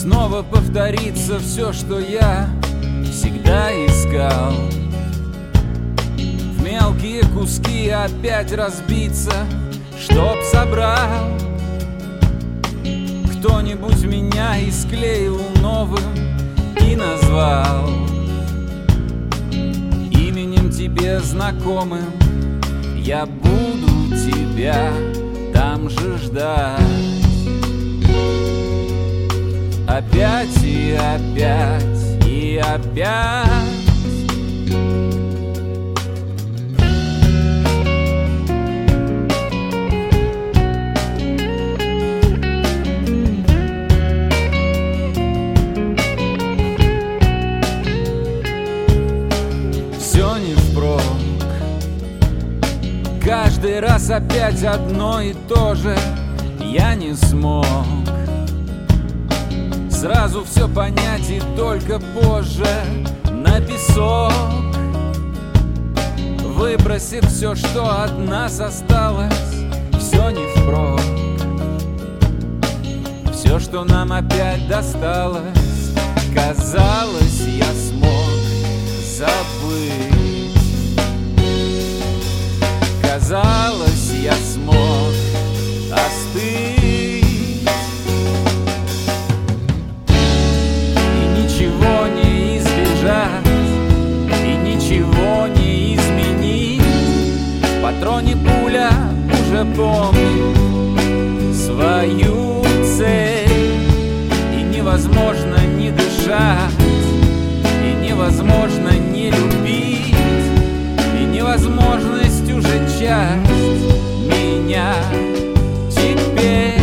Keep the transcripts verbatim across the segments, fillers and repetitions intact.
снова повторится все, что я всегда искал. В мелкие куски опять разбиться, чтоб собрал кто-нибудь меня и склеил новым и назвал именем тебе знакомым. Я буду тебя там же ждать. Опять и опять и опять. Все не впрок. Каждый раз опять одно и то же. Я не смог сразу все понять и только позже на песок, выбросив все, что от нас осталось. Все не впрок. Все, что нам опять досталось. Казалось, я смог забыть. Казалось, я смог остыть. Ничего не избежать и ничего не изменить. В патроне пуля уже помнит свою цель. И невозможно не дышать, и невозможно не любить, и невозможность уже часть меня теперь.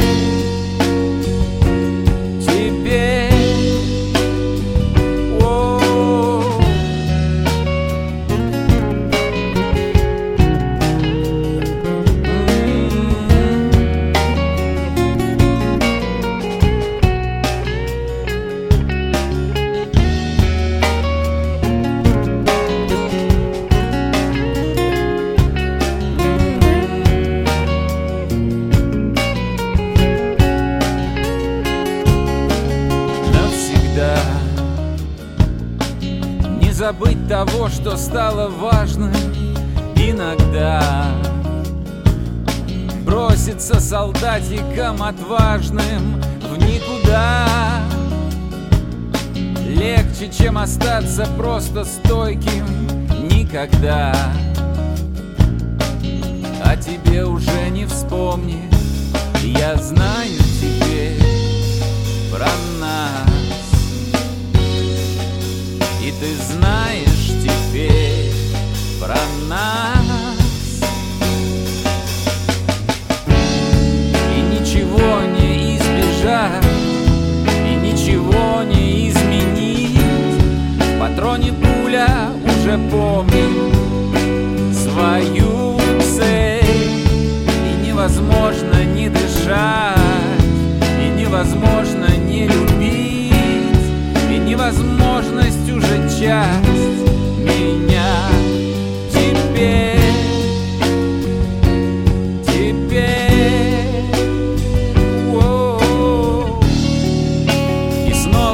Забыть того, что стало важным иногда. Броситься солдатиком отважным в никуда. Легче, чем остаться просто стойким никогда. А тебе уже не вспомнить. Я знаю теперь про нас. И ты знаешь теперь про нас. И ничего не избежать, и ничего не изменить. В патроне пуля уже помнит свою цель. И невозможно не дышать, и невозможно не любить, и невозможность уже часть меня теперь. Теперь. О-о-о. И снова